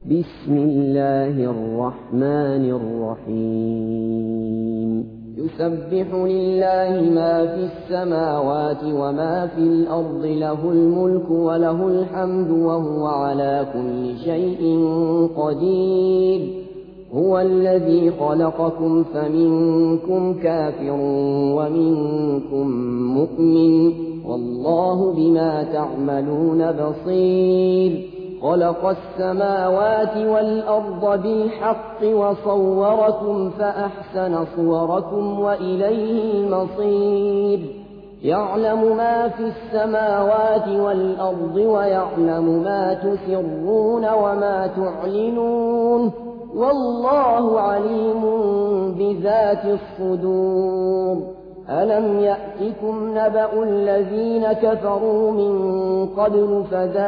بسم الله الرحمن الرحيم يسبح لله ما في السماوات وما في الأرض له الملك وله الحمد وهو على كل شيء قدير هو الذي خلقكم فمنكم كافر ومنكم مؤمن والله بما تعملون بصير خلق السماوات والأرض بالحق وصوركم فأحسن صوركم وإليه المصير يعلم ما في السماوات والأرض ويعلم ما تسرون وما تعلنون والله عليم بذات الصدور ألم يأتكم نبأ الذين كفروا من قبل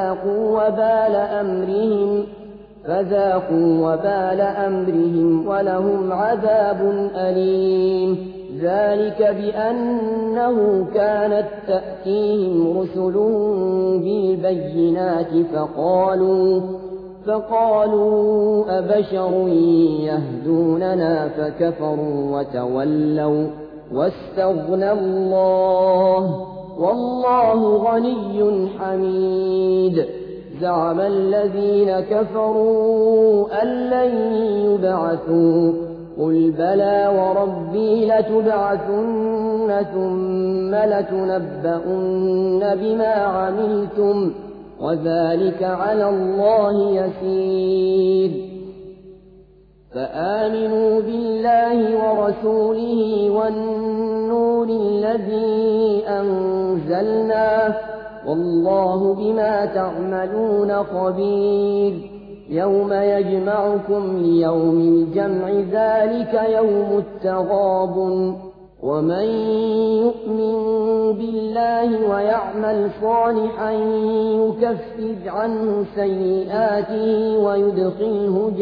فذاقوا وبال أمرهم ولهم عذاب أليم ذلك بأنه كانت تأتيهم رسل بالبينات فقالوا أبشر يهدوننا فكفروا وتولوا واستغنى الله والله غني حميد زعم الذين كفروا أن لن يبعثوا قل بلى وربي لتبعثن ثم لتنبؤن بما عملتم وذلك على الله يسير فآمنوا بالله ورسوله والنور الذي أنزلنا والله بما تعملون خبير يوم يجمعكم ليوم الجمع ذلك يوم التغابن ومن يؤمن بالله ويعمل صالحا يكفر عنه سيئاته ويدخله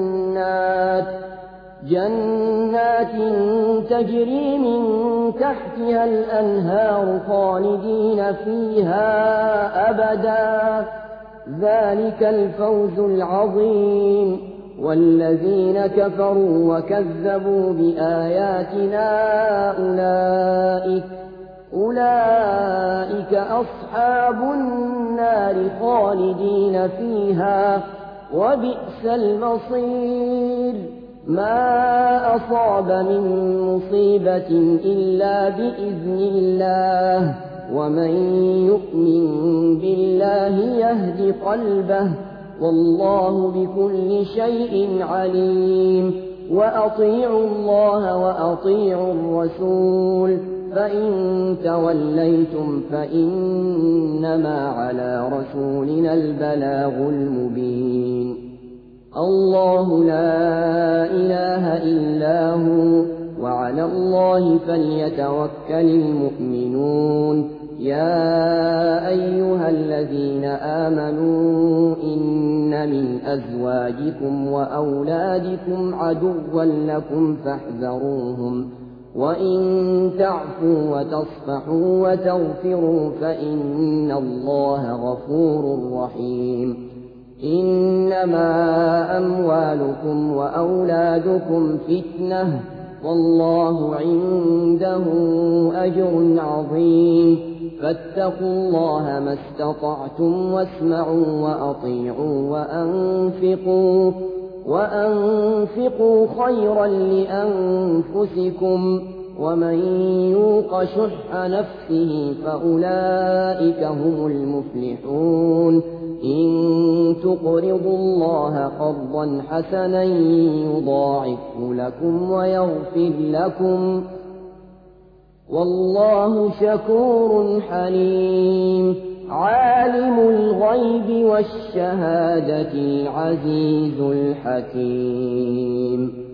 جنات تجري من تحتها الأنهار خالدين فيها أبدا ذلك الفوز العظيم والذين كفروا وكذبوا بآياتنا أولئك أصحاب النار خالدين فيها وبئس المصير ما أصاب من مصيبة إلا بإذن الله ومن يؤمن بالله يهد قلبه والله بكل شيء عليم وأطيعوا الله وأطيعوا الرسول فإن توليتم فإنما على رسولنا البلاغ المبين الله لا إله إلا هو وعلى الله فليتوكل المؤمنون يا أيها الذين آمنوا إن من أزواجكم وأولادكم عدوا لكم فاحذروهم وإن تعفوا وتصفحوا وتغفروا فإن الله غفور رحيم إنما أموالكم وأولادكم فتنة والله عنده أجر عظيم فاتقوا الله ما استطعتم واسمعوا وأطيعوا وأنفقوا خيرا لأنفسكم ومن يوق شح نفسه فأولئك هم المفلحون إن تقرضوا الله قرضا حسنا يضاعفه لكم ويغفر لكم والله شكور حليم عالم الغيب والشهادة العزيز الحكيم